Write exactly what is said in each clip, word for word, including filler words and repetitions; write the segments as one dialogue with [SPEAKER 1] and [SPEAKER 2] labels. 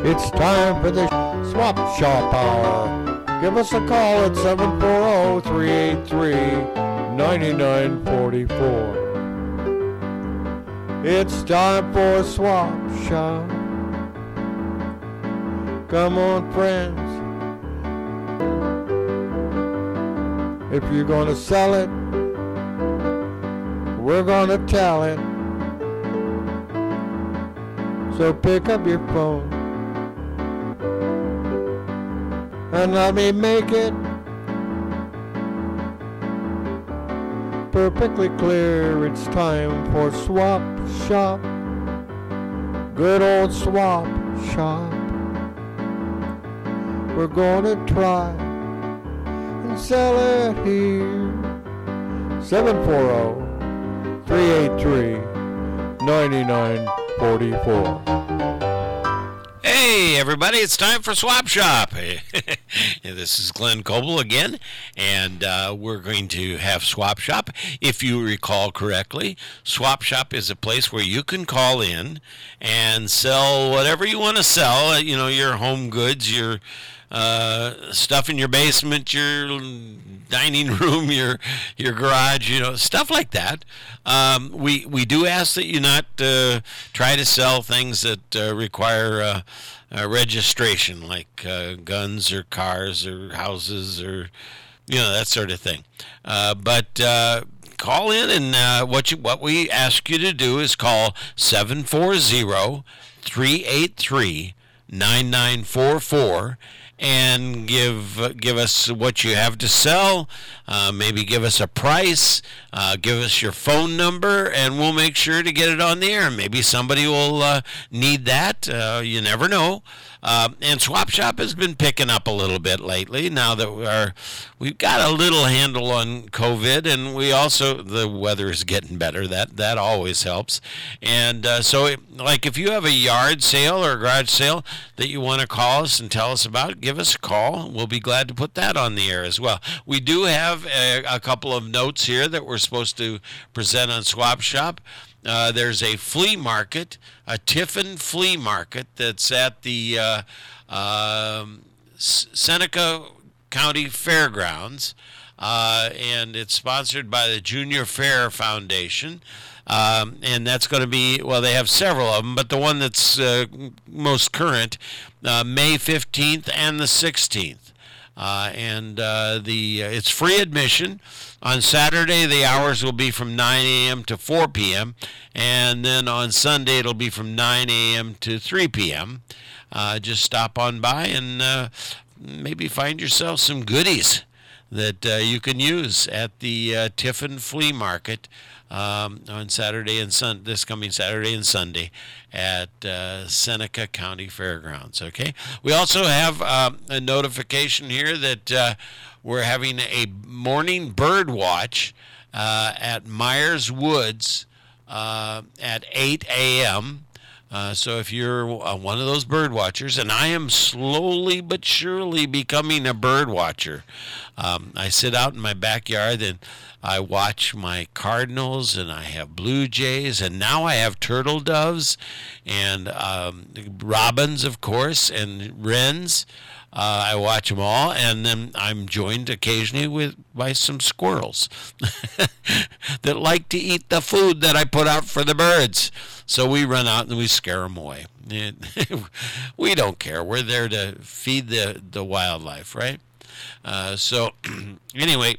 [SPEAKER 1] It's time for the Swap Shop Hour. Give us a call at seven four zero, three eight three, nine nine four four. It's time for Swap Shop. Come on, friends. If you're gonna sell it, we're gonna tell it. So pick up your phone and let me make it perfectly clear. It's time for Swap Shop. Good old Swap Shop. We're gonna try and sell it here. seven four zero, three eight three, nine nine four four.
[SPEAKER 2] Hey everybody, it's time for Swap Shop. This is Glenn Coble again, and uh, we're going to have Swap Shop. If you recall correctly, Swap Shop is a place where you can call in and sell whatever you want to sell. You know, your home goods, your uh, stuff in your basement, your dining room, your your garage, you know, stuff like that. Um, we we do ask that you not uh, try to sell things that uh, require uh, uh, registration, like uh, guns or cars or houses or you know that sort of thing. Uh, but uh, call in, and uh, what you what we ask you to do is call seven four zero, three eight three, nine nine four four and give uh, give us what you have to sell. Uh, maybe give us a price. Uh, give us your phone number, and we'll make sure to get it on the air. Maybe somebody will uh, need that. Uh, you never know. Uh, and Swap Shop has been picking up a little bit lately. Now that we are, we've got a little handle on COVID, and we also the weather is getting better. That that always helps. And uh, so, it, like if you have a yard sale or a garage sale that you want to call us and tell us about, give us a call. We'll be glad to put that on the air as well. We do have a, a couple of notes here that we're supposed to present on Swap Shop. Uh, there's a flea market, a Tiffin flea market that's at the uh, um, Seneca County Fairgrounds, uh, and it's sponsored by the Junior Fair Foundation. Um, and that's going to be, well, they have several of them, but the one that's uh, most current, uh, May fifteenth and the sixteenth. Uh, and uh, the uh, it's free admission. On Saturday, the hours will be from nine a.m. to four p.m. And then on Sunday, it'll be from nine a.m. to three p.m. Uh, just stop on by and uh, maybe find yourself some goodies that uh, you can use at the uh, Tiffin Flea Market um, on Saturday and Sun this coming Saturday and Sunday at uh, Seneca County Fairgrounds. Okay. We also have uh, a notification here that uh, we're having a morning bird watch uh, at Myers Woods uh, at eight a.m. Uh, so if you're uh, one of those bird watchers, and I am slowly but surely becoming a bird watcher. Um, I sit out in my backyard and I watch my cardinals, and I have blue jays, and now I have turtle doves and um, robins, of course, and wrens. Uh, I watch them all, and then I'm joined occasionally with by some squirrels that like to eat the food that I put out for the birds. So we run out and we scare them away. We don't care. We're there to feed the, the wildlife, right? Uh, so anyway,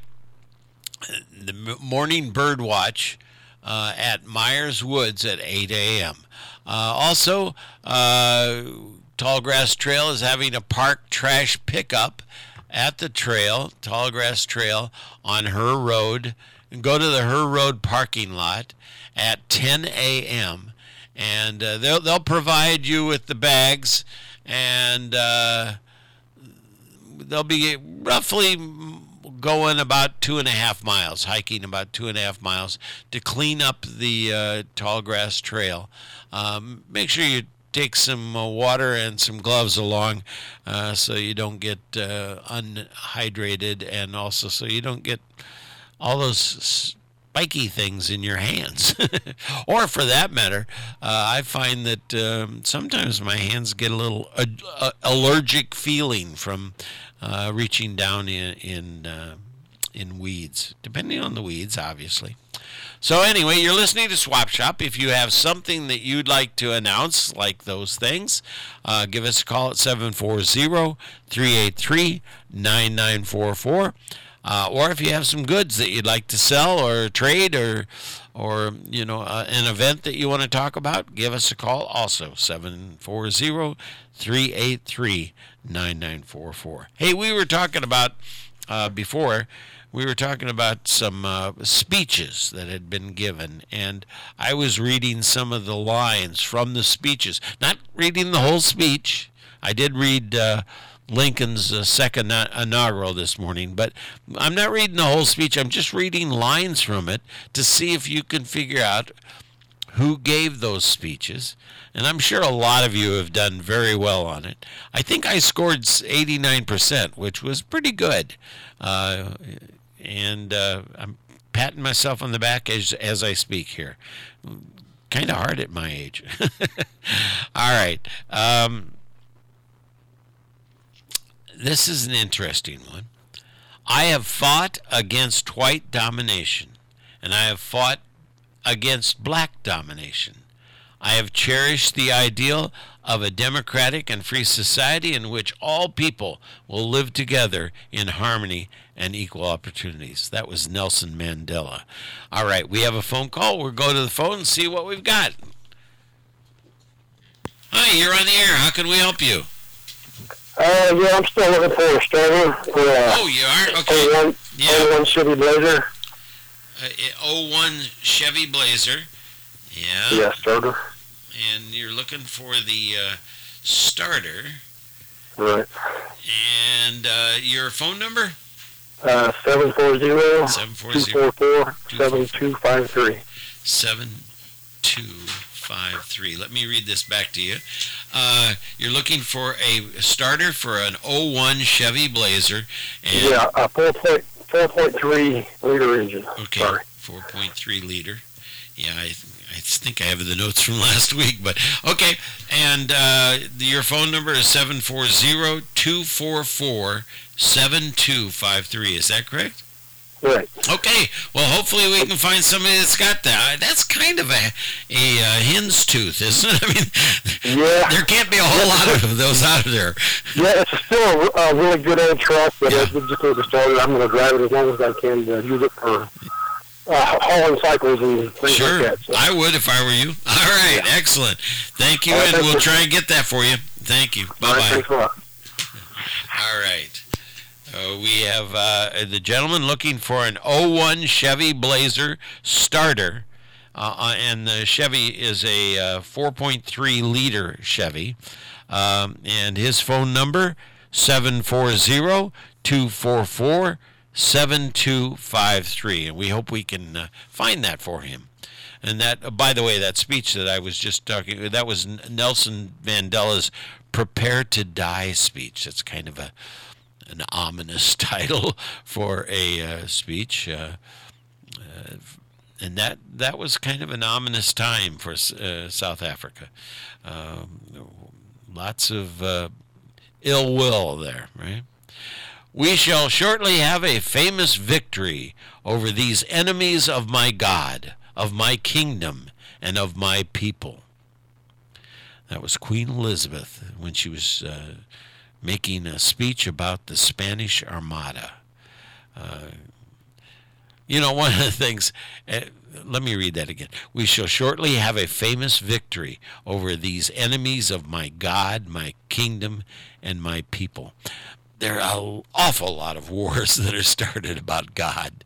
[SPEAKER 2] the morning bird watch uh, at Myers Woods at eight a.m. Uh, also, uh, Tallgrass Trail is having a park trash pickup at the trail, Tallgrass Trail, on Her Road. Go to the Her Road parking lot at ten a.m. and uh, they'll they'll provide you with the bags, and uh, they'll be roughly going about two and a half miles, hiking about two and a half miles to clean up the uh, Tallgrass Trail. Um, make sure you take some uh, water and some gloves along uh, so you don't get uh, unhydrated, and also so you don't get all those spiky things in your hands. Or for that matter, uh, I find that um, sometimes my hands get a little uh, uh, allergic feeling from uh, reaching down in in, uh, in weeds, depending on the weeds, obviously. So anyway, you're listening to Swap Shop. If you have something that you'd like to announce, like those things, uh, give us a call at seven four zero, three eight three, nine nine four four. Uh, or if you have some goods that you'd like to sell or trade or, or you know, uh, an event that you want to talk about, give us a call also, seven four zero, three eight three, nine nine four four. Hey, we were talking about, uh, before, we were talking about some uh, speeches that had been given, and I was reading some of the lines from the speeches. Not reading the whole speech. I did read uh, Lincoln's uh, second inaugural this morning, but I'm not reading the whole speech. I'm just reading lines from it to see if you can figure out who gave those speeches. And I'm sure a lot of you have done very well on it. I think I scored eighty-nine percent, which was pretty good. Uh, and uh, I'm patting myself on the back as, as I speak here. Kind of hard at my age. All right. Um, This is an interesting one. I have fought against white domination, and I have fought against black domination. I have cherished the ideal of a democratic and free society in which all people will live together in harmony and equal opportunities. That was Nelson Mandela. All right, we have a phone call. We'll go to the phone and see what we've got. Hi, you're on the air. How can we help you?
[SPEAKER 3] Uh, yeah, I'm still looking for a starter. For, uh,
[SPEAKER 2] oh, you are? Okay.
[SPEAKER 3] oh one,
[SPEAKER 2] yeah.
[SPEAKER 3] oh one Chevy Blazer.
[SPEAKER 2] Uh, oh one Chevy Blazer. Yeah.
[SPEAKER 3] Yeah, starter.
[SPEAKER 2] And you're looking for the uh, starter.
[SPEAKER 3] Right.
[SPEAKER 2] And uh, your phone number?
[SPEAKER 3] Uh, seven four zero,
[SPEAKER 2] two four four,
[SPEAKER 3] seven two five three.
[SPEAKER 2] seven two five three. Let me read this back to you. Uh, you're looking for a starter for an oh one Chevy Blazer. And
[SPEAKER 3] yeah, a four point three liter engine.
[SPEAKER 2] Okay,
[SPEAKER 3] Sorry.
[SPEAKER 2] four point three liter. Yeah, I I think I have the notes from last week, but okay. And uh, the, your phone number is seven four zero, two four four, seven two five three. Is that correct?
[SPEAKER 3] Right.
[SPEAKER 2] Okay. Well, hopefully we can find somebody that's got that. That's kind of a a uh, hen's tooth, isn't it? I mean,
[SPEAKER 3] yeah.
[SPEAKER 2] There can't be a whole lot of those out there.
[SPEAKER 3] Yeah, it's still a, a really good old truck, but
[SPEAKER 2] Yeah.
[SPEAKER 3] it's just need to start it. I'm going to drive it as long as I can uh, use it for uh, hauling cycles and things
[SPEAKER 2] Sure.
[SPEAKER 3] like that. So.
[SPEAKER 2] I would if I were you. All right.
[SPEAKER 3] Yeah.
[SPEAKER 2] Excellent. Thank you,
[SPEAKER 3] All right,
[SPEAKER 2] and
[SPEAKER 3] thank
[SPEAKER 2] we'll
[SPEAKER 3] you.
[SPEAKER 2] try and get that for you. Thank you. Bye
[SPEAKER 3] All right,
[SPEAKER 2] bye.
[SPEAKER 3] thanks a lot.
[SPEAKER 2] All right. Uh, we have uh, the gentleman looking for an oh one Chevy Blazer starter, uh, and the Chevy is a uh, four point three liter Chevy, um, and his phone number seven four zero, two four four, seven two five three, and we hope we can uh, find that for him. And that, uh, by the way, that speech that I was just talking, that was Nelson Mandela's "Prepare to Die" speech. That's kind of a an ominous title for a uh, speech, uh, uh, and that that was kind of an ominous time for uh, South Africa. Um, lots of uh, ill will there, right? We shall shortly have a famous victory over these enemies of my God, of my kingdom, and of my people. That was Queen Elizabeth when she was uh, making a speech about the Spanish Armada. Uh, you know, one of the things, uh, let me read that again. We shall shortly have a famous victory over these enemies of my God, my kingdom, and my people. There are an awful lot of wars that are started about God.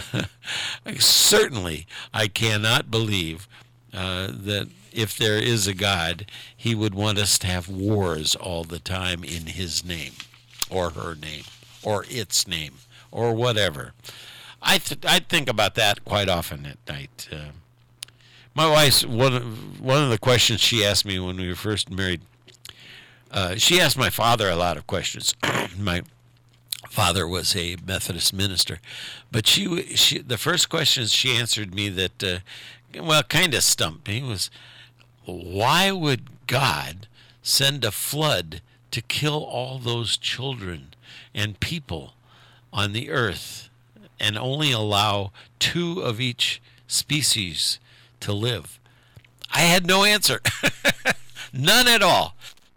[SPEAKER 2] Certainly, I cannot believe uh, that if there is a God, he would want us to have wars all the time in his name, or her name, or its name, or whatever. I th- I think about that quite often at night. Uh, my wife's one of, one of the questions she asked me when we were first married. Uh, she asked my father a lot of questions. My father was a Methodist minister. But she, she the first questions she answered me that, uh, well, kind of stumped me was, why would God send a flood to kill all those children and people on the earth and only allow two of each species to live? I had no answer. None at all.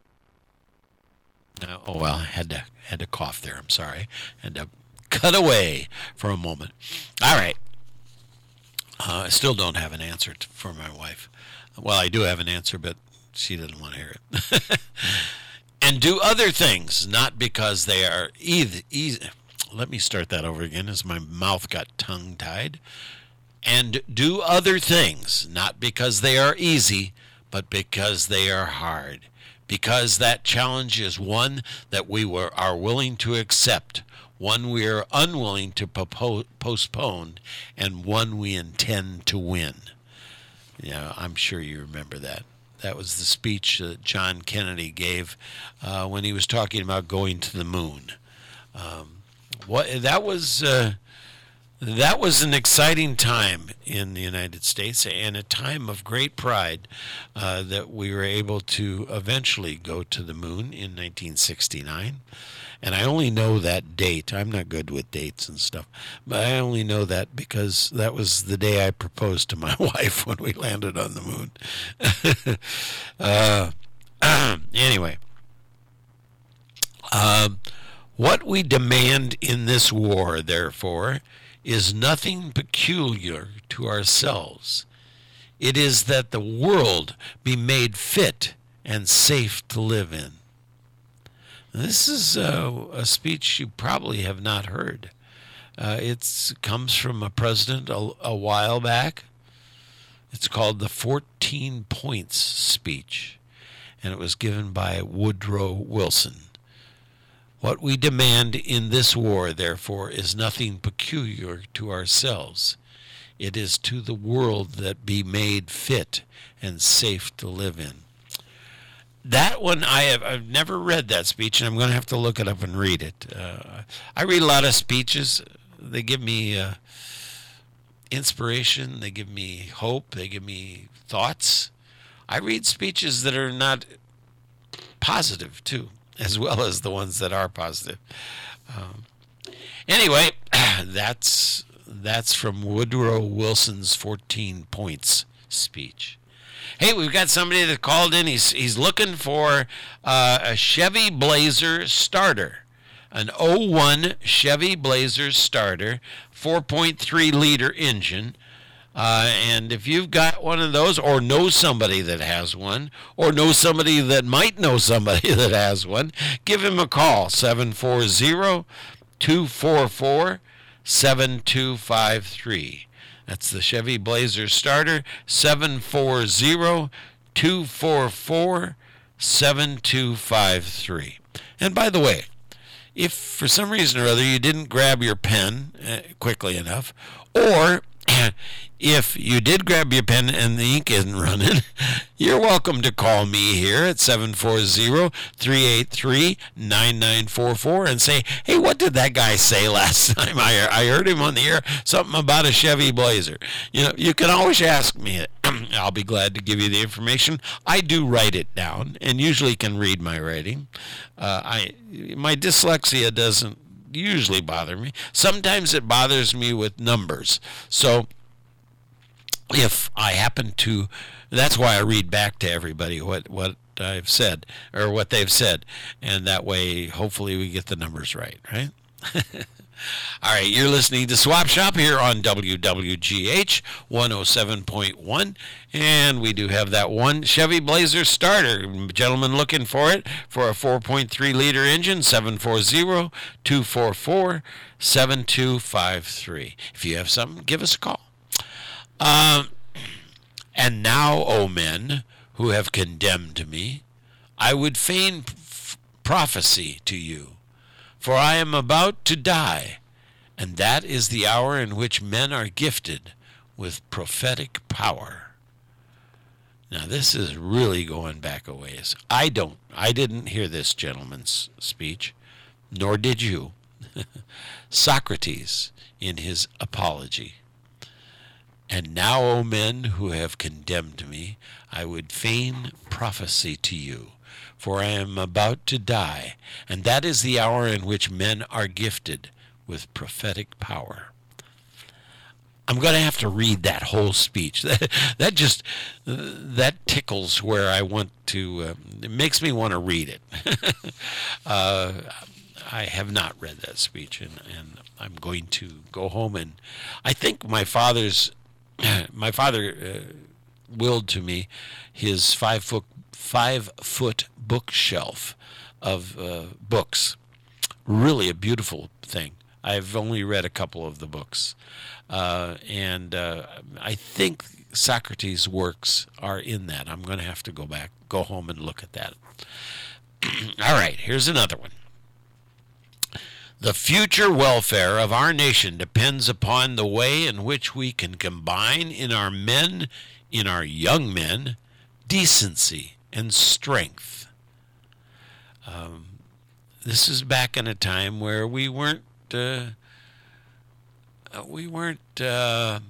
[SPEAKER 2] No, oh, well, I had to, had to cough there. I'm sorry. Had to cut away for a moment. All right. Uh, I still don't have an answer to, for my wife. Well, I do have an answer, but she doesn't want to hear it. And do other things, not because they are easy. easy. Let me start that over again as my mouth got tongue-tied. And do other things, not because they are easy, but because they are hard. Because that challenge is one that we were, are willing to accept, one we are unwilling to popo- postpone, and one we intend to win. Yeah, I'm sure you remember that. That was the speech that John Kennedy gave uh, when he was talking about going to the moon. Um, what that was uh, that was an exciting time in the United States and a time of great pride uh, that we were able to eventually go to the moon in nineteen sixty-nine. And I only know that date. I'm not good with dates and stuff, but I only know that because that was the day I proposed to my wife when we landed on the moon. uh, anyway, uh, what we demand in this war, therefore, is nothing peculiar to ourselves. It is that the world be made fit and safe to live in. This is uh, a speech you probably have not heard. Uh, it comes from a president a, a while back. It's called the fourteen Points Speech, and it was given by Woodrow Wilson. What we demand in this war, therefore, is nothing peculiar to ourselves. It is to the world that be made fit and safe to live in. That one, I have I've never read that speech, and I'm going to have to look it up and read it. Uh, I read a lot of speeches. They give me uh, inspiration. They give me hope. They give me thoughts. I read speeches that are not positive, too, as well as the ones that are positive. Um, anyway, that's that's from Woodrow Wilson's fourteen Points speech. Hey, we've got somebody that called in. He's he's looking for uh, a Chevy Blazer starter, an oh one Chevy Blazer starter, four point three liter engine. Uh, and if you've got one of those, or know somebody that has one, or know somebody that might know somebody that has one, give him a call, seven four zero, two four four, seven two five three. That's the Chevy Blazer starter, seven four zero, two four four, seven two five three. And by the way, if for some reason or other you didn't grab your pen uh, quickly enough, or if you did grab your pen and the ink isn't running, you're welcome to call me here at seven four zero, three eight three, nine nine four four and say, hey, what did that guy say last time I, I heard him on the air? Something about a Chevy Blazer. You know, you can always ask me. I'll be glad to give you the information. I do write it down and usually can read my writing. Uh, I my dyslexia doesn't usually bother me. Sometimes it bothers me with numbers. So if I happen to, that's why I read back to everybody what, what I've said, or what they've said. And that way, hopefully we get the numbers right, right? All right, you're listening to Swap Shop here on W W G H one oh seven point one, and we do have that one Chevy Blazer starter. Gentlemen looking for it for a four point three liter engine, seven four zero, two four four, seven two five three. If you have something, give us a call. Um, and now, O men who have condemned me, I would fain f- prophesy to you. For I am about to die, and that is the hour in which men are gifted with prophetic power. Now, this is really going back a ways. I don't, I didn't hear this gentleman's speech, nor did you. Socrates in his Apology. And now, O men who have condemned me, I would fain prophesy to you, for I am about to die, and that is the hour in which men are gifted with prophetic power. I'm going to have to read that whole speech. That, that just, uh, that tickles where I want to, uh, it makes me want to read it. uh, I have not read that speech, and, and I'm going to go home, and I think my father's, my father uh, willed to me his five foot, five foot bookshelf of uh, books. Really a beautiful thing. I've only read a couple of the books. Uh, and uh, I think Socrates' works are in that. I'm going to have to go back, go home and look at that. All right, here's another one. The future welfare of our nation depends upon the way in which we can combine in our men, in our young men, decency and strength. Um, this is back in a time where we weren't uh, we weren't uh,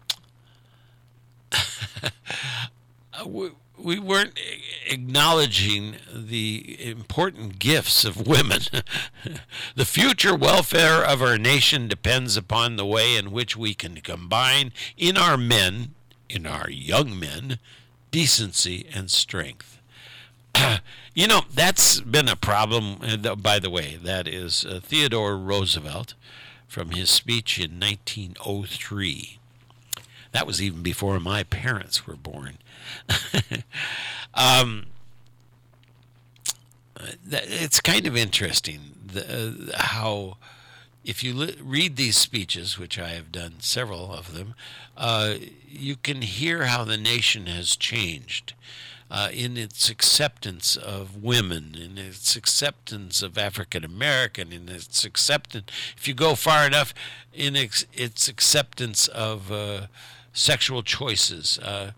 [SPEAKER 2] we, we weren't acknowledging the important gifts of women. The future welfare of our nation depends upon the way in which we can combine in our men, in our young men, decency and strength. You know, that's been a problem, by the way. That is uh, Theodore Roosevelt from his speech in nineteen oh three. That was even before my parents were born. um, it's kind of interesting the, uh, how, if you li- read these speeches, which I have done several of them, uh, you can hear how the nation has changed. Uh, in its acceptance of women, in its acceptance of African American, in its acceptance, if you go far enough, in its, its acceptance of uh, sexual choices, uh,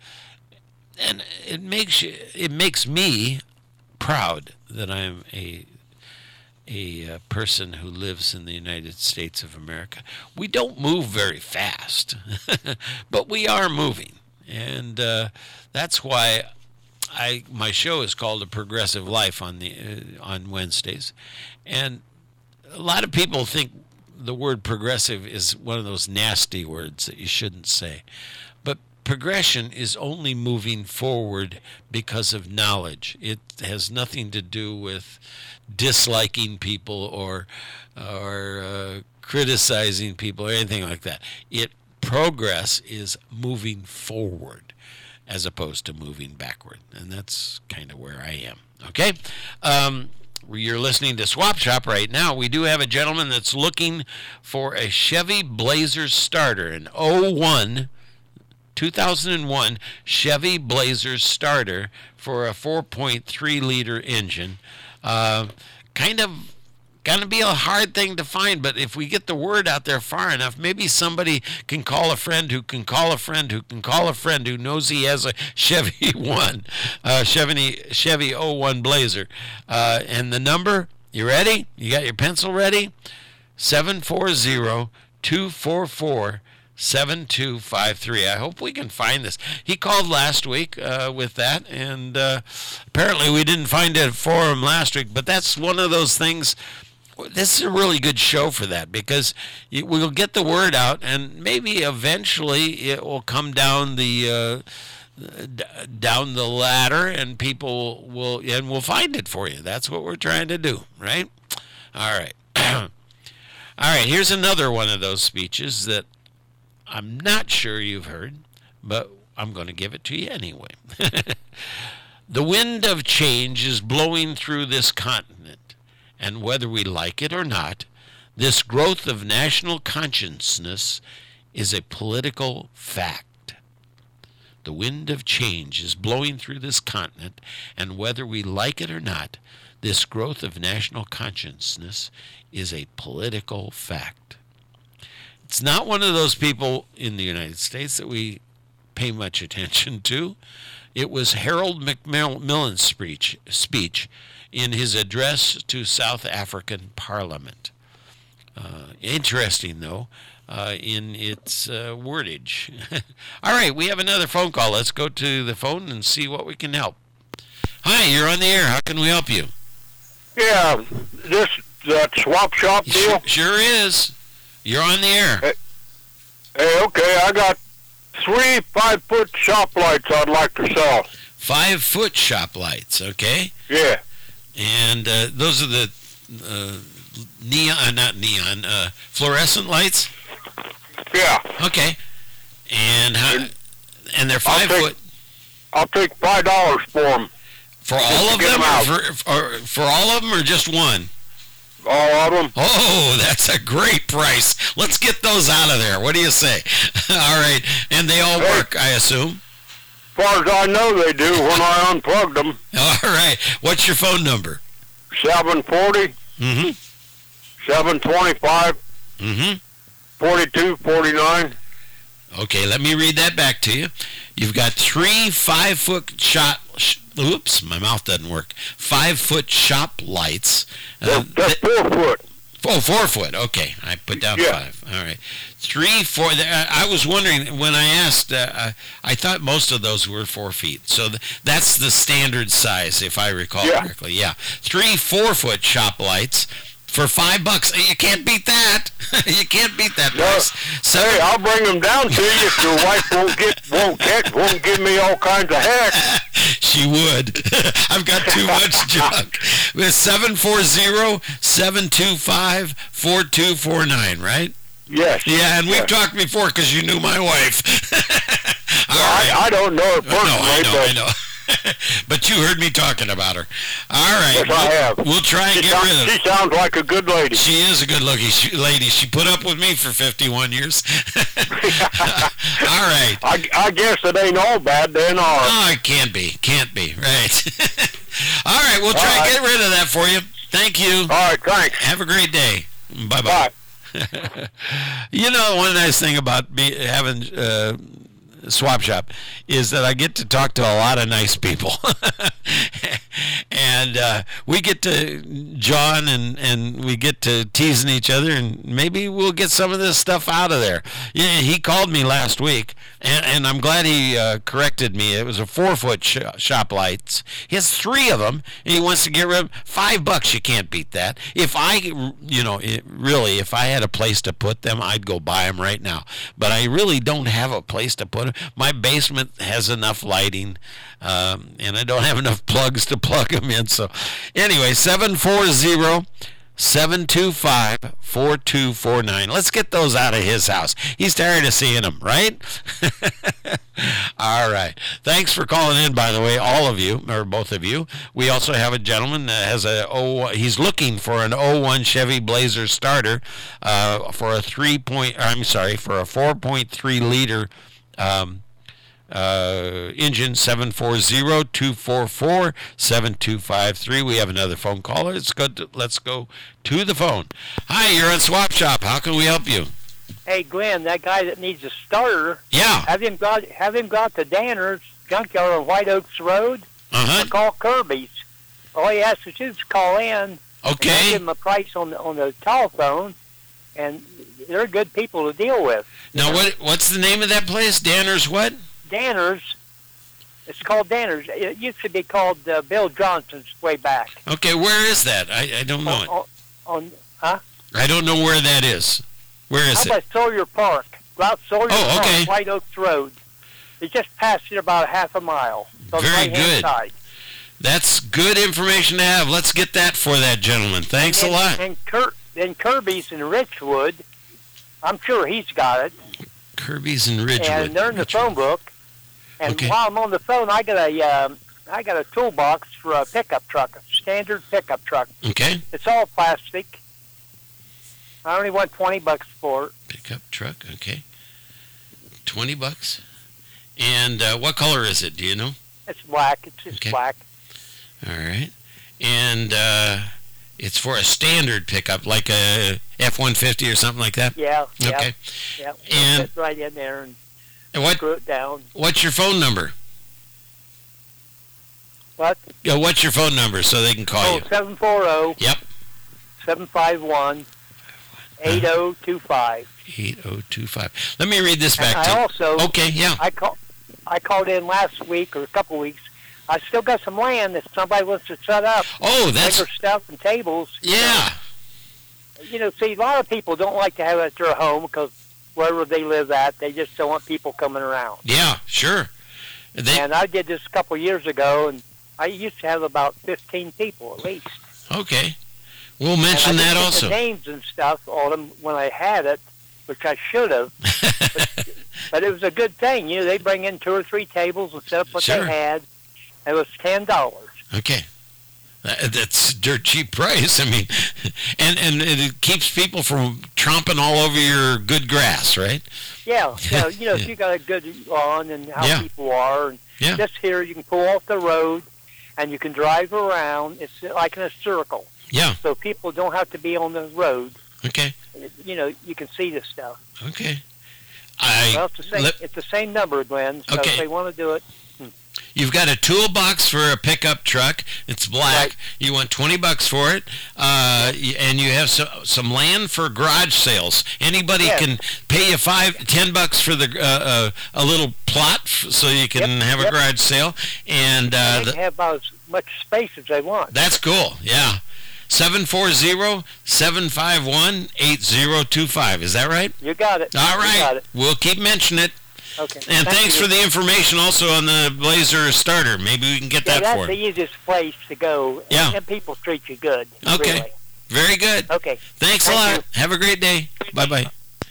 [SPEAKER 2] and it makes you, it makes me proud that I'm a a uh, person who lives in the United States of America. We don't move very fast, but we are moving, and uh, that's why. I my show is called A Progressive Life on the uh, on Wednesdays, and a lot of people think the word progressive is one of those nasty words that you shouldn't say. But progression is only moving forward because of knowledge. It has nothing to do with disliking people or or uh, criticizing people or anything like that. It progress is moving forward as opposed to moving backward. And that's kind of where I am. Okay? Um, you're listening to Swap Shop right now. We do have a gentleman that's looking for a Chevy Blazer starter, an oh one, two thousand one Chevy Blazer starter for a four point three liter engine. Uh, kind of going to be a hard thing to find, but if we get the word out there far enough, maybe somebody can call a friend who can call a friend who can call a friend who knows he has a Chevy one, uh, Chevy Chevy oh one Blazer. Uh, and the number, you ready? You got your pencil ready? seven four zero, two four four, seven two five three. I hope we can find this. He called last week uh, with that, and uh, apparently we didn't find it for him last week, but that's one of those things. This is a really good show for that, because we'll get the word out, and maybe eventually it will come down the uh, d- down the ladder, and people will and we'll find it for you. That's what we're trying to do, right? All right, all right. Here's another one of those speeches that I'm not sure you've heard, but I'm going to give it to you anyway. The wind of change is blowing through this continent. And whether we like it or not, this growth of national consciousness is a political fact. The wind of change is blowing through this continent, and whether we like it or not, this growth of national consciousness is a political fact. It's not one of those people in the United States that we pay much attention to. It was Harold Macmillan's speech, speech in his address to South African Parliament. Uh, interesting, though, uh, in its uh, wordage. All right, we have another phone call. Let's go to the phone and see what we can help. Hi, you're on the air. How can we help you?
[SPEAKER 3] Yeah, this that swap shop deal.
[SPEAKER 2] Sure, sure is. You're on the air.
[SPEAKER 3] Hey, hey, okay, I got three five-foot shop lights I'd like to sell.
[SPEAKER 2] Five-foot shop lights, okay?
[SPEAKER 3] Yeah.
[SPEAKER 2] And uh, those are the uh, neon, not neon, uh, fluorescent lights?
[SPEAKER 3] Yeah.
[SPEAKER 2] Okay. And how, and they're five
[SPEAKER 3] I'll take,
[SPEAKER 2] foot.
[SPEAKER 3] I'll take five dollars for them.
[SPEAKER 2] For all of
[SPEAKER 3] get
[SPEAKER 2] them,
[SPEAKER 3] them
[SPEAKER 2] or
[SPEAKER 3] out.
[SPEAKER 2] for, or for all of them, or just one?
[SPEAKER 3] All of them.
[SPEAKER 2] Oh, that's a great price. Let's get those out of there. What do you say? All right. And they all
[SPEAKER 3] Hey.
[SPEAKER 2] work, I assume?
[SPEAKER 3] As far as I know, they do when I unplugged them.
[SPEAKER 2] All right. What's your phone number?
[SPEAKER 3] seven forty,
[SPEAKER 2] Mm-hmm.
[SPEAKER 3] seven twenty-five,
[SPEAKER 2] Mm-hmm.
[SPEAKER 3] forty-two forty-nine.
[SPEAKER 2] Okay, let me read that back to you. You've got three five-foot shot... Sh- oops, my mouth doesn't work. Five-foot shop lights. Uh,
[SPEAKER 3] That's four foot.
[SPEAKER 2] Oh, four foot. Okay, I put down
[SPEAKER 3] Yeah.
[SPEAKER 2] five. All right, three, four. I was wondering when I asked. Uh, I thought most of those were four feet. So th- that's the standard size, if I recall
[SPEAKER 3] Yeah.
[SPEAKER 2] correctly. Yeah, three four foot shop lights for five bucks. You can't beat that. You can't beat that
[SPEAKER 3] No.
[SPEAKER 2] price. So,
[SPEAKER 3] Hey, I'll bring them down to you if your wife won't get won't get won't give me all kinds of heck.
[SPEAKER 2] she would. I've got too much junk. It's seven four zero, seven two five, four two four nine, right?
[SPEAKER 3] Yes.
[SPEAKER 2] Yeah, and we've
[SPEAKER 3] Yes.
[SPEAKER 2] talked before because you knew my wife. All
[SPEAKER 3] Well,
[SPEAKER 2] right.
[SPEAKER 3] I, I don't know it
[SPEAKER 2] No, I
[SPEAKER 3] personally,
[SPEAKER 2] know,
[SPEAKER 3] but
[SPEAKER 2] I know. But you heard me talking about her. All right.
[SPEAKER 3] Yes, I
[SPEAKER 2] we'll,
[SPEAKER 3] have.
[SPEAKER 2] we'll try and
[SPEAKER 3] she,
[SPEAKER 2] get
[SPEAKER 3] sounds,
[SPEAKER 2] rid of
[SPEAKER 3] she sounds like a good lady.
[SPEAKER 2] She is a good-looking sh- lady. She put up with me for fifty-one years. All right.
[SPEAKER 3] I, I guess it ain't all bad then, or
[SPEAKER 2] Oh, it can't be. Can't be. Right. All right. We'll try
[SPEAKER 3] All
[SPEAKER 2] and
[SPEAKER 3] right.
[SPEAKER 2] get rid of that for you. Thank you.
[SPEAKER 3] all right, thanks.
[SPEAKER 2] Have a great day. Bye-bye.
[SPEAKER 3] Bye.
[SPEAKER 2] You know, one nice thing about be, having uh, Swap Shop is that I get to talk to a lot of nice people. And uh, we get to John and, and we get to teasing each other, and maybe we'll get some of this stuff out of there. Yeah, he called me last week, and, and I'm glad he uh, corrected me. It was a four-foot sh- shop lights. He has three of them, and he wants to get rid of five bucks. You can't beat that. If I, you know, it, really, if I had a place to put them, I'd go buy them right now. But I really don't have a place to put them. My basement has enough lighting, um, and I don't have enough plugs to plug them in. So anyway, seven four zero, seven two five, four two four nine. Let's get those out of his house. He's tired of seeing them, right? All right. Thanks for calling in, by the way, all of you, or both of you. We also have a gentleman that has a, oh, he's looking for an oh one Chevy Blazer starter uh, for a three point, I'm sorry, for a four point three liter um, Uh, engine. Seven four zero, two four four, seven two five three. We have another phone caller. Let's go to, let's go to the phone. Hi, you're on Swap Shop. How can we help you?
[SPEAKER 4] Hey, Glenn, that guy that needs a starter,
[SPEAKER 2] Yeah.
[SPEAKER 4] have him got have him got to Danner's Junkyard on White Oaks Road,
[SPEAKER 2] Uh-huh.
[SPEAKER 4] or call Kirby's. All he has to do is call in, and I'll
[SPEAKER 2] Okay.
[SPEAKER 4] give him a price on the, on the telephone, and they're good people to deal with.
[SPEAKER 2] Now, what what's the name of that place? Danner's what?
[SPEAKER 4] Danner's, it's called Danner's. It used to be called uh, Bill Johnson's way back.
[SPEAKER 2] Okay, where is that? I, I don't know
[SPEAKER 4] on,
[SPEAKER 2] it.
[SPEAKER 4] on, on huh?
[SPEAKER 2] I don't know where that is. Where
[SPEAKER 4] How
[SPEAKER 2] is it?
[SPEAKER 4] about Sawyer Park? Go out Sawyer
[SPEAKER 2] Oh,
[SPEAKER 4] Park,
[SPEAKER 2] okay.
[SPEAKER 4] White Oaks Road. It just passed it about half a mile. On the
[SPEAKER 2] Very
[SPEAKER 4] right-hand
[SPEAKER 2] good.
[SPEAKER 4] Side.
[SPEAKER 2] That's good information to have. Let's get that for that gentleman. Thanks a
[SPEAKER 4] and,
[SPEAKER 2] lot.
[SPEAKER 4] And Kir- then Kirby's in Richwood. I'm sure he's got it.
[SPEAKER 2] Kirby's in Ridgewood.
[SPEAKER 4] And they're in the
[SPEAKER 2] Richwood.
[SPEAKER 4] phone book. And
[SPEAKER 2] Okay.
[SPEAKER 4] while I'm on the phone, I got a um, I got a toolbox for a pickup truck, a standard pickup truck.
[SPEAKER 2] Okay.
[SPEAKER 4] It's all plastic. I only want twenty bucks for it.
[SPEAKER 2] Pickup truck. Okay. Twenty bucks. And uh, what color is it? Do you know?
[SPEAKER 4] It's black. It's just
[SPEAKER 2] Okay.
[SPEAKER 4] black.
[SPEAKER 2] All right. And uh, it's for a standard pickup, like a F one fifty or something like that.
[SPEAKER 4] Yeah. Yeah.
[SPEAKER 2] Okay.
[SPEAKER 4] Yeah.
[SPEAKER 2] And-
[SPEAKER 4] Fit right in there and
[SPEAKER 2] And what
[SPEAKER 4] screw it down.
[SPEAKER 2] what's your phone number?
[SPEAKER 4] What?
[SPEAKER 2] Yeah, what's your phone number so they can call
[SPEAKER 4] Oh,
[SPEAKER 2] you?
[SPEAKER 4] seven four zero.
[SPEAKER 2] Yep.
[SPEAKER 4] seven five one, eight oh two five.
[SPEAKER 2] eight oh two five. Let me read this back
[SPEAKER 4] and
[SPEAKER 2] to
[SPEAKER 4] I
[SPEAKER 2] you.
[SPEAKER 4] also,
[SPEAKER 2] Okay, yeah.
[SPEAKER 4] I, call, I called in last week or a couple weeks. I still got some land that somebody wants to set up.
[SPEAKER 2] Oh, that's...
[SPEAKER 4] bigger stuff and tables.
[SPEAKER 2] Yeah.
[SPEAKER 4] You know, see, a lot of people don't like to have it at their home because wherever they live at, they just don't want people coming around.
[SPEAKER 2] Yeah, sure. They,
[SPEAKER 4] and I did this a couple of years ago, and I used to have about fifteen people at least.
[SPEAKER 2] Okay. We'll mention
[SPEAKER 4] and I
[SPEAKER 2] that
[SPEAKER 4] didn't
[SPEAKER 2] also.
[SPEAKER 4] Get the names and stuff on them when I had it, which I should have. but, but it was a good thing. You know, they bring in two or three tables and set up what
[SPEAKER 2] Sure.
[SPEAKER 4] they had. It was ten dollars.
[SPEAKER 2] Okay. That- That's a dirt cheap price. I mean, and, and it keeps people from tromping all over your good grass, right?
[SPEAKER 4] Yeah, you know, you know
[SPEAKER 2] Yeah.
[SPEAKER 4] if you got a good lawn and how
[SPEAKER 2] Yeah.
[SPEAKER 4] people are, and
[SPEAKER 2] Yeah.
[SPEAKER 4] just here you can pull off the road and you can drive around. It's like in a circle,
[SPEAKER 2] Yeah.
[SPEAKER 4] so people don't have to be on the road.
[SPEAKER 2] Okay.
[SPEAKER 4] You know, you can see this stuff.
[SPEAKER 2] Okay. I.
[SPEAKER 4] Well, it's the same.
[SPEAKER 2] let-
[SPEAKER 4] it's the same number, Glenn. So
[SPEAKER 2] Okay.
[SPEAKER 4] if they want to do it,
[SPEAKER 2] You've got a toolbox for a pickup truck. It's black.
[SPEAKER 4] Right.
[SPEAKER 2] You want twenty bucks for it, uh, y- and you have some some land for garage sales. Anybody
[SPEAKER 4] Yes.
[SPEAKER 2] can pay you five, ten bucks for the uh, uh, a little plot, f- so you can
[SPEAKER 4] Yep,
[SPEAKER 2] have a
[SPEAKER 4] yep.
[SPEAKER 2] garage sale. And uh,
[SPEAKER 4] they
[SPEAKER 2] the,
[SPEAKER 4] can have about as much space as they want.
[SPEAKER 2] that's cool. Yeah, seven four zero seven five one eight zero two five. Is that right?
[SPEAKER 4] You got it.
[SPEAKER 2] All
[SPEAKER 4] You
[SPEAKER 2] right.
[SPEAKER 4] got it.
[SPEAKER 2] We'll keep mentioning it.
[SPEAKER 4] Okay.
[SPEAKER 2] And
[SPEAKER 4] Thank
[SPEAKER 2] thanks
[SPEAKER 4] you.
[SPEAKER 2] for the information also on the Blazer starter. Maybe we can get
[SPEAKER 4] Yeah,
[SPEAKER 2] that
[SPEAKER 4] that's
[SPEAKER 2] for
[SPEAKER 4] the
[SPEAKER 2] him.
[SPEAKER 4] easiest place to go.
[SPEAKER 2] Yeah.
[SPEAKER 4] And, and people treat you good.
[SPEAKER 2] Okay.
[SPEAKER 4] Really.
[SPEAKER 2] Very good.
[SPEAKER 4] Okay.
[SPEAKER 2] Thanks a
[SPEAKER 4] Thank
[SPEAKER 2] lot.
[SPEAKER 4] you.
[SPEAKER 2] Have a great day. Bye bye.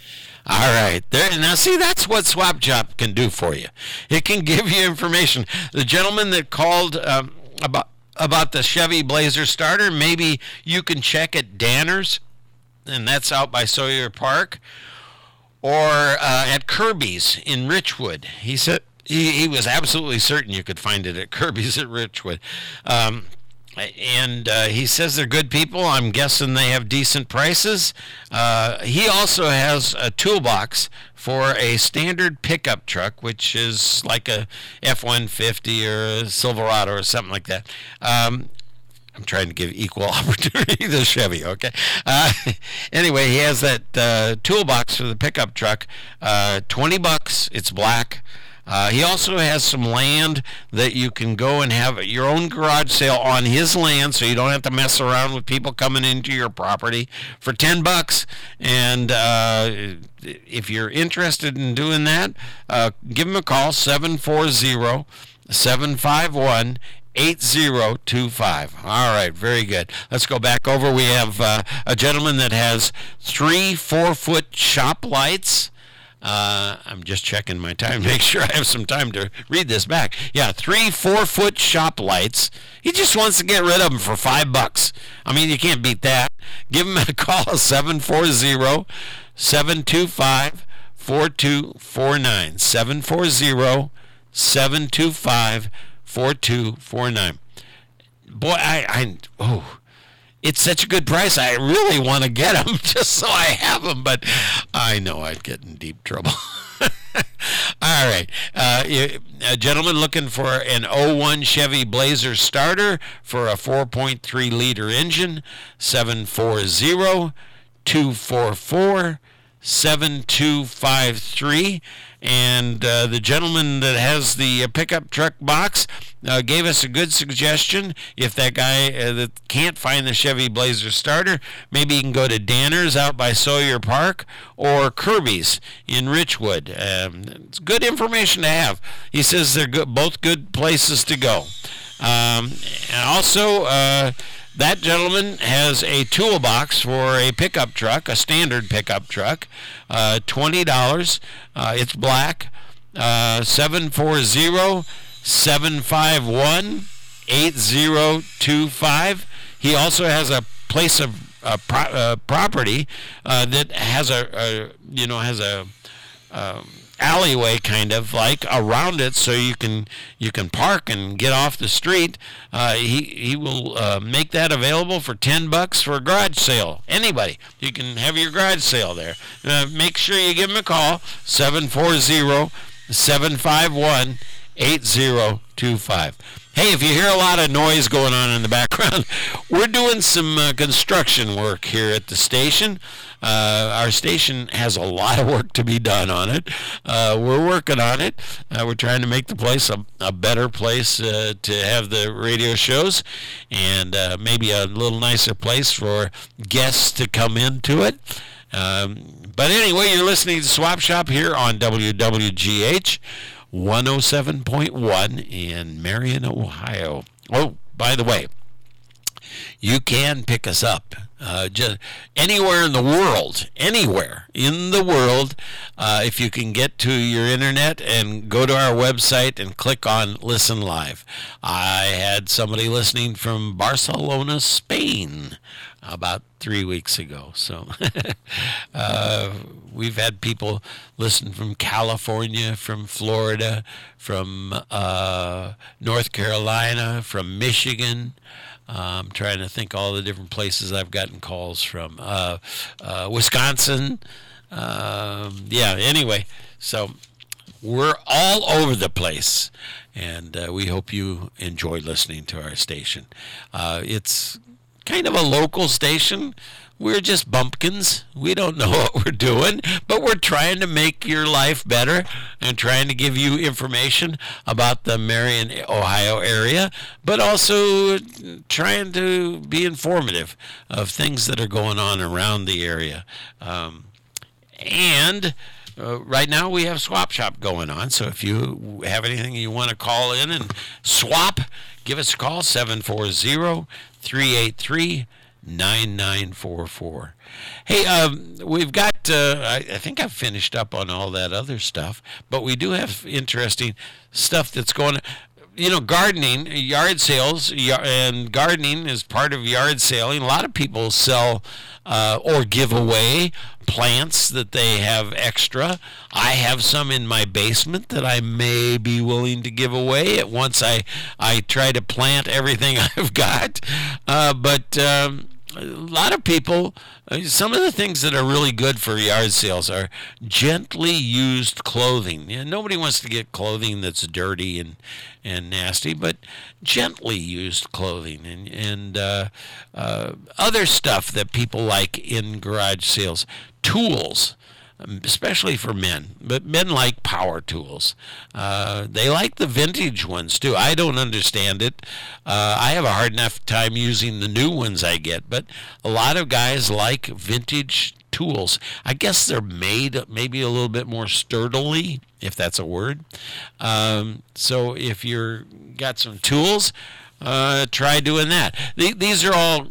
[SPEAKER 2] All right. There now see that's what Swap Shop can do for you. It can give you information. The gentleman that called um, about about the Chevy Blazer starter, maybe you can check at Danner's, and that's out by Sawyer Park, or uh, at Kirby's in Richwood. He said he, he was absolutely certain you could find it at Kirby's at Richwood. Um, and uh, he says they're good people. I'm guessing they have decent prices. Uh, he also has a toolbox for a standard pickup truck, which is like a F one fifty or a Silverado or something like that. Um, I'm trying to give equal opportunity to Chevy, okay? Uh, anyway, he has that uh, toolbox for the pickup truck, uh, twenty bucks. It's black. Uh, he also has some land that you can go and have your own garage sale on his land, so you don't have to mess around with people coming into your property for ten bucks. And uh, if you're interested in doing that, uh, give him a call, seven four zero seven five one eight zero two five. All right, very good. Let's go back over. We have uh, a gentleman that has three four-foot shop lights. Uh, I'm just checking my time to make sure I have some time to read this back. Yeah, three four-foot shop lights. He just wants to get rid of them for five bucks. I mean, you can't beat that. Give him a call, seven four zero seven two five four two four nine. seven four zero seven two five four two four nine. Boy, I, I, oh, it's such a good price. I really want to get them just so I have them, but I know I'd get in deep trouble. All right. Uh, a gentleman looking for an oh one Chevy Blazer starter for a four point three liter engine, seven four zero two four four seven two five three. And uh, the gentleman that has the uh, pickup truck box uh, gave us a good suggestion. If that guy uh, that can't find the Chevy Blazer starter, maybe he can go to Danner's out by Sawyer Park or Kirby's in Richwood. Um, it's good information to have. He says they're good, both good places to go. Um, and also, uh, that gentleman has a toolbox for a pickup truck, a standard pickup truck, uh, twenty dollars. Uh, it's black, uh, seven four zero seven five one eight zero two five. He also has a place of uh, pro- uh, property uh, that has a, a, you know, has a... Um, alleyway kind of like around it, so you can you can park and get off the street. Uh, he he will uh, make that available for ten bucks for a garage sale. Anybody, you can have your garage sale there. Uh, make sure you give him a call, seven four zero seven five one eight zero two five. Hey, if you hear a lot of noise going on in the background, we're doing some uh, construction work here at the station. Uh, our station has a lot of work to be done on it. Uh, we're working on it. Uh, we're trying to make the place a, a better place uh, to have the radio shows, and uh, maybe a little nicer place for guests to come into it. Um, but anyway, you're listening to Swap Shop here on W W G H one oh seven point one in Marion, Ohio. Oh, by the way, you can pick us up uh, just anywhere in the world, anywhere in the world, uh, if you can get to your internet and go to our website and click on Listen Live. I had somebody listening from Barcelona, Spain, about three weeks ago. So uh, we've had people listen from California, from Florida, from uh, North Carolina, from Michigan. Uh, I'm trying to think all the different places I've gotten calls from. Uh, uh, Wisconsin. Um, yeah, anyway, so we're all over the place, and uh, we hope you enjoy listening to our station. Uh, it's kind of a local station. We're just bumpkins. We don't know what we're doing, but we're trying to make your life better and trying to give you information about the Marion, Ohio area, but also trying to be informative of things that are going on around the area. Um, and Uh, right now we have Swap Shop going on, so if you have anything you want to call in and swap, give us a call, seven four zero, three eight three, nine nine four four. Hey, um, we've got, uh, I, I think I've finished up on all that other stuff, but we do have interesting stuff that's going on. You know, gardening, yard sales, and gardening is part of yard selling. A lot of people sell uh, or give away plants that they have extra. I have some in my basement that I may be willing to give away once I, I try to plant everything I've got. Uh, but um, a lot of people, some of the things that are really good for yard sales are gently used clothing. You know, nobody wants to get clothing that's dirty and, and nasty, but gently used clothing and, and uh, uh, other stuff that people like in garage sales. Tools, especially for men, but men like power tools. Uh, they like the vintage ones too. I don't understand it. Uh, I have a hard enough time using the new ones I get, but a lot of guys like vintage tools. I guess they're made maybe a little bit more sturdily, if that's a word. Um, so if you're got some tools, uh, try doing that. Th- these are all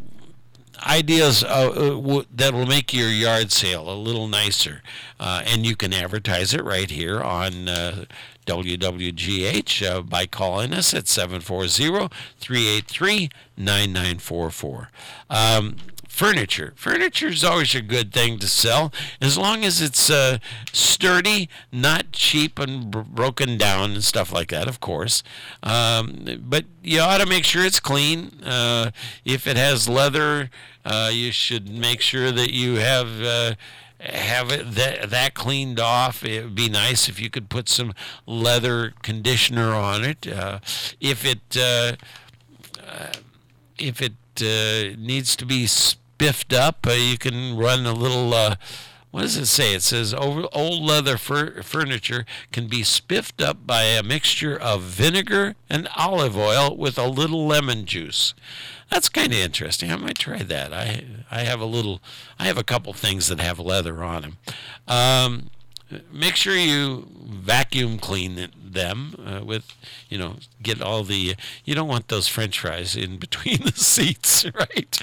[SPEAKER 2] ideas uh, w- that will make your yard sale a little nicer, uh, and you can advertise it right here on uh, W W G H uh, by calling us at seven four zero, three eight three, nine nine four four. Um, Furniture. Furniture is always a good thing to sell, as long as it's uh, sturdy, not cheap and b- broken down and stuff like that, of course. Um, but you ought to make sure it's clean. Uh, if it has leather, uh, you should make sure that you have uh, have it that, that cleaned off. It would be nice if you could put some leather conditioner on it. Uh, if it uh, uh, if it uh, needs to be spiffed up, uh, you can run a little, uh, what does it say? It says over, old leather fur- furniture can be spiffed up by a mixture of vinegar and olive oil with a little lemon juice. That's kind of interesting. I might try that. I I have a little, I have a couple things that have leather on them. Um, make sure you vacuum clean them uh, with, you know, get all the, you don't want those French fries in between the seats, right?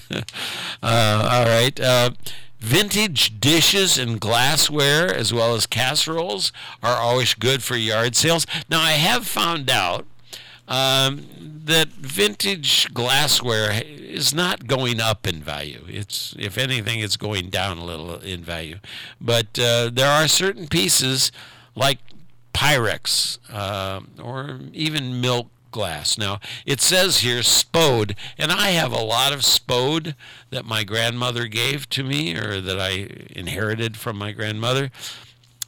[SPEAKER 2] uh, all right. Uh, vintage dishes and glassware as well as casseroles are always good for yard sales. Now, I have found out um, that vintage glassware is not going up in value. It's, if anything, it's going down a little in value. But uh, there are certain pieces like Pyrex uh, or even milk glass. Now, it says here Spode, and I have a lot of Spode that my grandmother gave to me or that I inherited from my grandmother.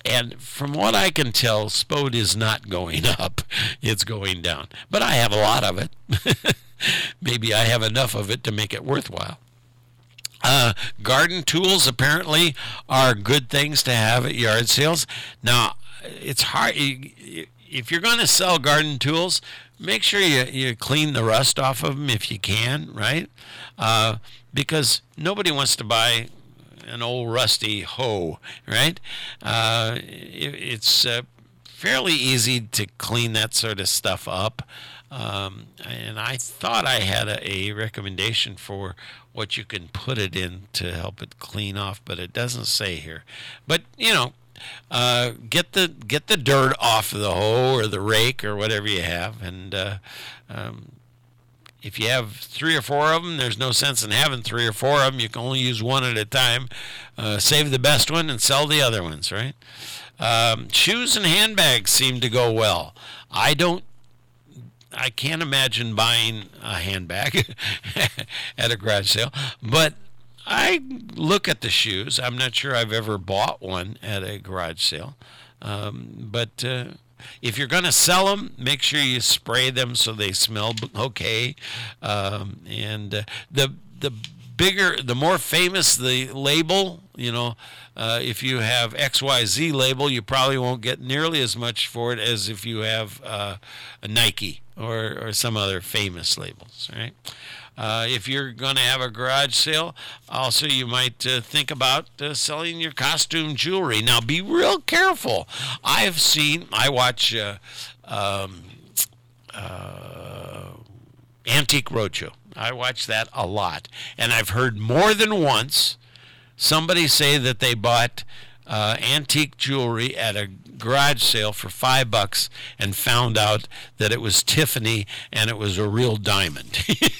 [SPEAKER 2] And from what I can tell, Spode is not going up. It's going down. But I have a lot of it. Maybe I have enough of it to make it worthwhile. Uh, garden tools apparently are good things to have at yard sales. Now, it's hard. If you're going to sell garden tools, make sure you, you clean the rust off of them if you can, right? Uh, because nobody wants to buy an old rusty hoe, right? Uh, it, it's uh, fairly easy to clean that sort of stuff up. Um, and I thought I had a, a recommendation for what you can put it in to help it clean off, but it doesn't say here. But, you know, uh, get the get the dirt off of the hoe or the rake or whatever you have, and uh, um, if you have three or four of them, there's no sense in having three or four of them. You can only use one at a time. Uh, save the best one and sell the other ones, right? Um, shoes and handbags seem to go well. I don't, I can't imagine buying a handbag at a garage sale, but I look at the shoes. I'm not sure I've ever bought one at a garage sale, um, but... Uh, If you're going to sell them, make sure you spray them so they smell okay. Um, and uh, the the bigger, the more famous the label, you know, uh, if you have X Y Z label, you probably won't get nearly as much for it as if you have uh, a Nike or, or some other famous labels, right? Uh, if you're going to have a garage sale, also you might uh, think about uh, selling your costume jewelry. Now, be real careful. I've seen, I watch uh, um, uh, Antique Roadshow. I watch that a lot. And I've heard more than once somebody say that they bought uh, antique jewelry at a garage sale for five bucks and found out that it was Tiffany and it was a real diamond.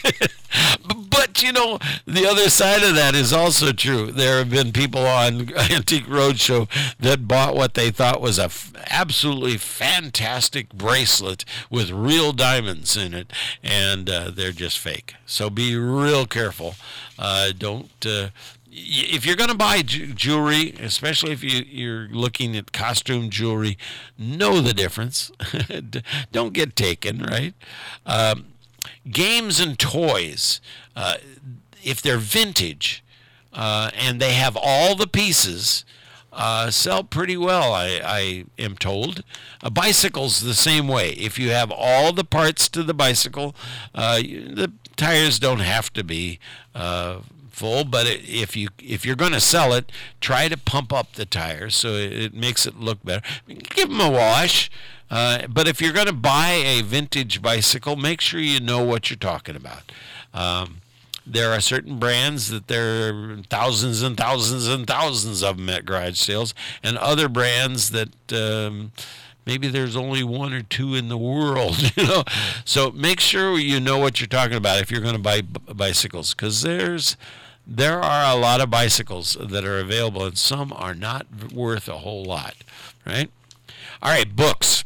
[SPEAKER 2] But, you know, the other side of that is also true. There have been people on Antique Roadshow that bought what they thought was a f- absolutely fantastic bracelet with real diamonds in it, and uh, they're just fake. So be real careful. Uh, don't... Uh, If you're going to buy jewelry, especially if you, you're looking at costume jewelry, know the difference. Don't get taken, right? Um, games and toys, uh, if they're vintage uh, and they have all the pieces, uh, sell pretty well, I, I am told. A bicycle's the same way. If you have all the parts to the bicycle, uh, the tires don't have to be uh, full, but if you if you're going to sell it, try to pump up the tires so it makes it look better. Give them a wash, uh, but if you're going to buy a vintage bicycle, make sure you know what you're talking about. Um, there are certain brands that there are thousands and thousands and thousands of them at garage sales, and other brands that um, maybe there's only one or two in the world, you know. So make sure you know what you're talking about if you're going to buy b- bicycles, because there's there are a lot of bicycles that are available, and some are not worth a whole lot, right? All right, books.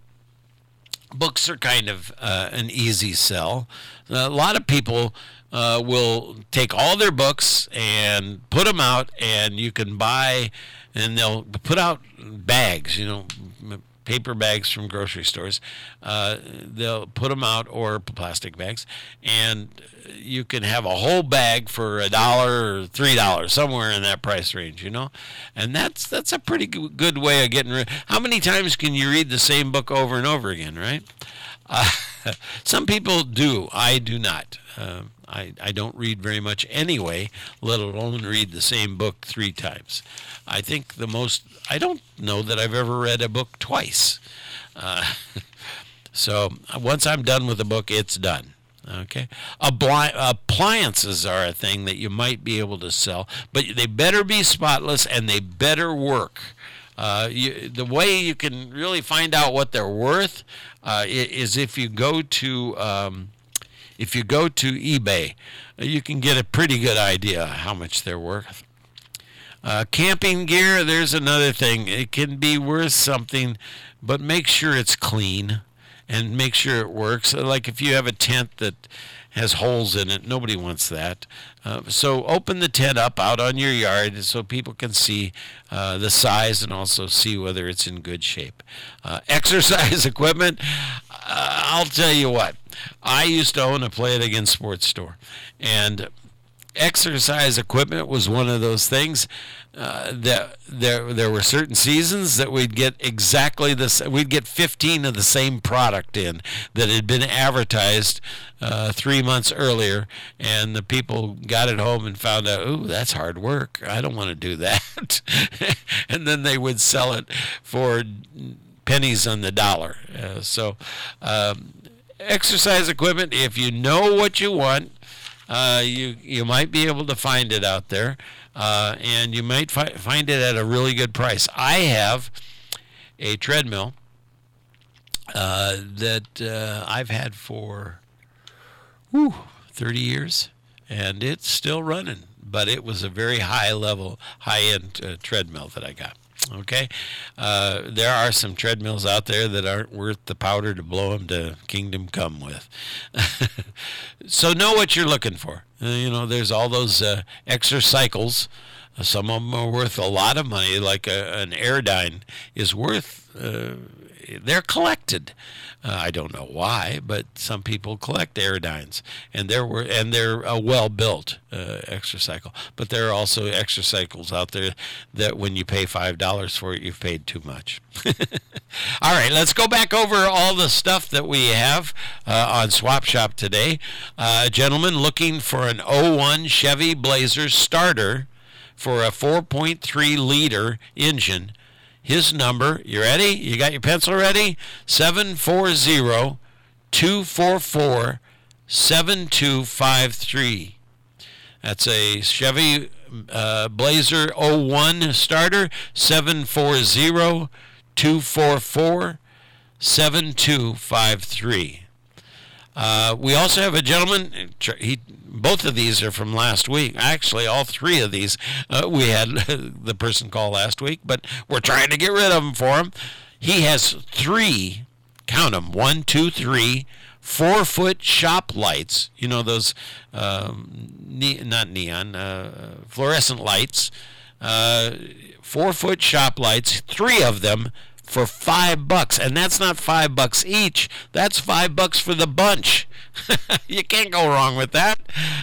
[SPEAKER 2] Books are kind of uh, an easy sell. A lot of people uh, will take all their books and put them out, and you can buy, and they'll put out bags, you know, paper bags from grocery stores. Uh, they'll put them out, or plastic bags, and you can have a whole bag for a dollar or three dollars, somewhere in that price range, you know. And that's that's a pretty good way of getting rid. How many times can you read the same book over and over again, right? Uh, some people do. I do not. Uh, I, I don't read very much anyway, let alone read the same book three times. I think the most, I don't know that I've ever read a book twice. Uh, so once I'm done with a book, it's done. Okay. Abli- appliances are a thing that you might be able to sell, but they better be spotless and they better work. Uh, you, the way you can really find out what they're worth uh, is if you go to um, if you go to eBay. You can get a pretty good idea how much they're worth. Uh, camping gear, there's another thing. It can be worth something, but make sure it's clean and make sure it works. Like if you have a tent that has holes in it. Nobody wants that. Uh, so open the tent up out on your yard so people can see uh, the size and also see whether it's in good shape. Uh, exercise equipment, uh, I'll tell you what. I used to own a Play It Again sports store, and exercise equipment was one of those things uh, that there there were certain seasons that we'd get exactly this. We'd get fifteen of the same product in that had been advertised uh, three months earlier, and the people got it home and found out, ooh, that's hard work. I don't want to do that. And then they would sell it for pennies on the dollar. Uh, so um, exercise equipment, if you know what you want, Uh, you you might be able to find it out there, uh, and you might fi- find it at a really good price. I have a treadmill uh, that uh, I've had for whew, thirty years, and it's still running. But it was a very high level, high end uh, treadmill that I got. Okay, uh, there are some treadmills out there that aren't worth the powder to blow them to kingdom come with. So know what you're looking for. Uh, you know, there's all those uh, exercycles. Uh, some of them are worth a lot of money, like a, an Airdyne is worth. Uh, they're collected. Uh, I don't know why, but some people collect Airdynes, and they're and they're a well-built uh, exercycle. But there are also exercycles out there that when you pay five dollars for it, you've paid too much. All right, let's go back over all the stuff that we have uh, on Swap Shop today. Uh, a gentleman looking for an oh one Chevy Blazer starter for a four point three liter engine. His number, you ready? You got your pencil ready? seven four zero, two four four, seven two five three. That's a Chevy uh, Blazer oh one starter, seven four zero, two four four, seven two five three. Uh, we also have a gentleman, he, both of these are from last week. Actually, all three of these, uh, we had the person call last week, but we're trying to get rid of them for him. He has three, count them, one, two, three, four-foot shop lights. You know, those, um, ne- not neon, uh, fluorescent lights. Uh, four-foot shop lights, three of them, for five bucks, and that's not five bucks each. That's five bucks for the bunch. You can't go wrong with that.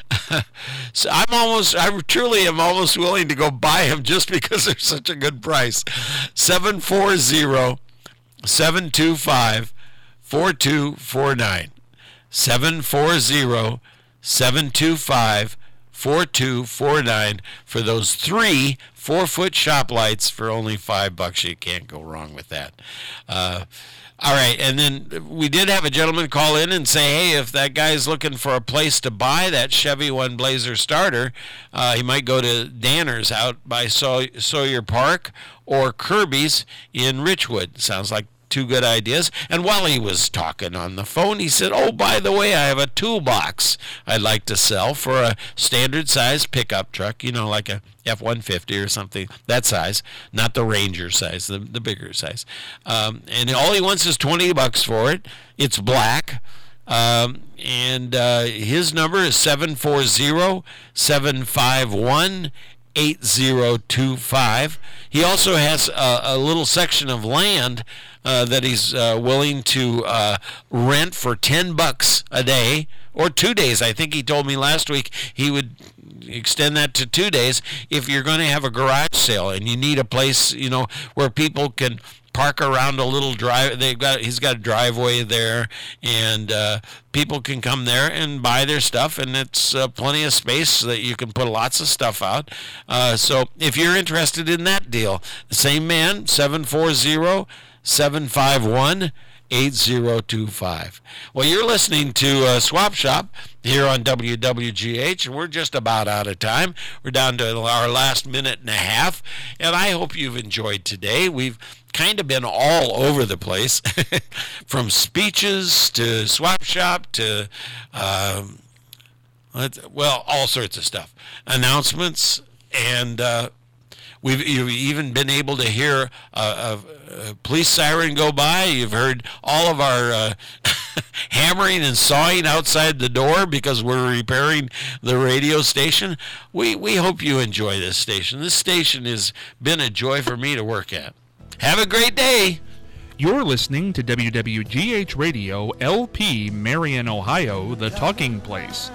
[SPEAKER 2] So I'm almost, I truly am almost willing to go buy them just because they're such a good price. seven four zero, seven two five, four two four nine. seven four zero, seven two five, four two four nine for those three four-foot shop lights for only five bucks. You can't go wrong with that. Uh, all right, and then we did have a gentleman call in and say, hey, if that guy's looking for a place to buy that Chevy One Blazer starter, uh, he might go to Danner's out by Saw- Sawyer Park or Kirby's in Richwood. Sounds like two good ideas. And while he was talking on the phone, he said, oh, by the way, I have a toolbox I'd like to sell for a standard size pickup truck, you know, like a F one fifty or something, that size, not the Ranger size, the, the bigger size. Um, and all he wants is twenty bucks for it. It's black. Um, and uh, his number is seven four zero, seven five one, eight zero two five. He also has a, a little section of land uh, that he's uh, willing to uh, rent for ten bucks a day, or two days. I think he told me last week he would extend that to two days if you're going to have a garage sale and you need a place, you know, where people can park around a little drive. They've got he's got a driveway there, and uh, people can come there and buy their stuff, and it's uh, plenty of space so that you can put lots of stuff out. Uh, so if you're interested in that deal, the same man, seven four zero, seven five one, eight zero two five. Well, you're listening to uh, Swap Shop here on W W G H, and we're just about out of time. We're down to our last minute and a half, and I hope you've enjoyed today. We've kind of been all over the place, from speeches to Swap Shop to, um, well, all sorts of stuff. Announcements, and uh, we've you've even been able to hear a, a, a police siren go by. You've heard all of our uh, hammering and sawing outside the door because we're repairing the radio station. We we hope you enjoy this station. This station has been a joy for me to work at. Have a great day.
[SPEAKER 5] You're listening to W W G H Radio, L P, Marion, Ohio, the talking place.